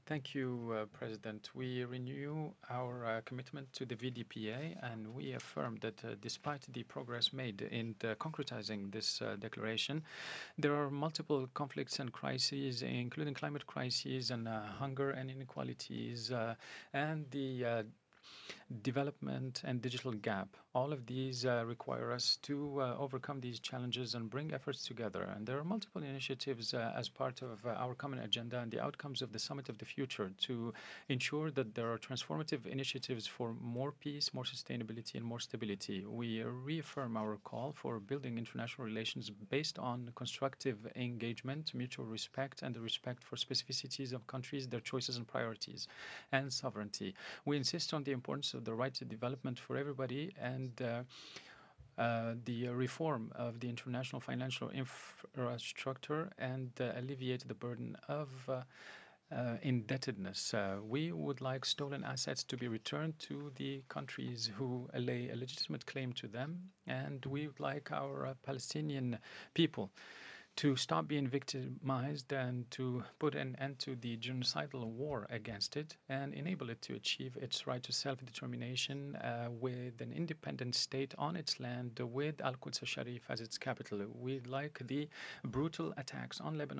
Thank you, President. We renew our commitment to the VDPA, and we affirm that despite the progress made in concretizing this declaration, there are multiple conflicts and crises, including climate crises and hunger and inequalities, and the development and digital gap. All of these require us to overcome these challenges and bring efforts together. And there are multiple initiatives as part of our common agenda and the outcomes of the Summit of the Future to ensure that there are transformative initiatives for more peace, more sustainability, and more stability. We reaffirm our call for building international relations based on constructive engagement, mutual respect, and the respect for specificities of countries, their choices and priorities, and sovereignty. We insist on the importance of the right to development for everybody and the reform of the international financial infrastructure and alleviate the burden of indebtedness. We would like stolen assets to be returned to the countries who lay a legitimate claim to them, and we would like our Palestinian people to stop being victimized and to put an end to the genocidal war against it and enable it to achieve its right to self determination with an independent state on its land with Al Quds Sharif as its capital. We'd like the brutal attacks on Lebanon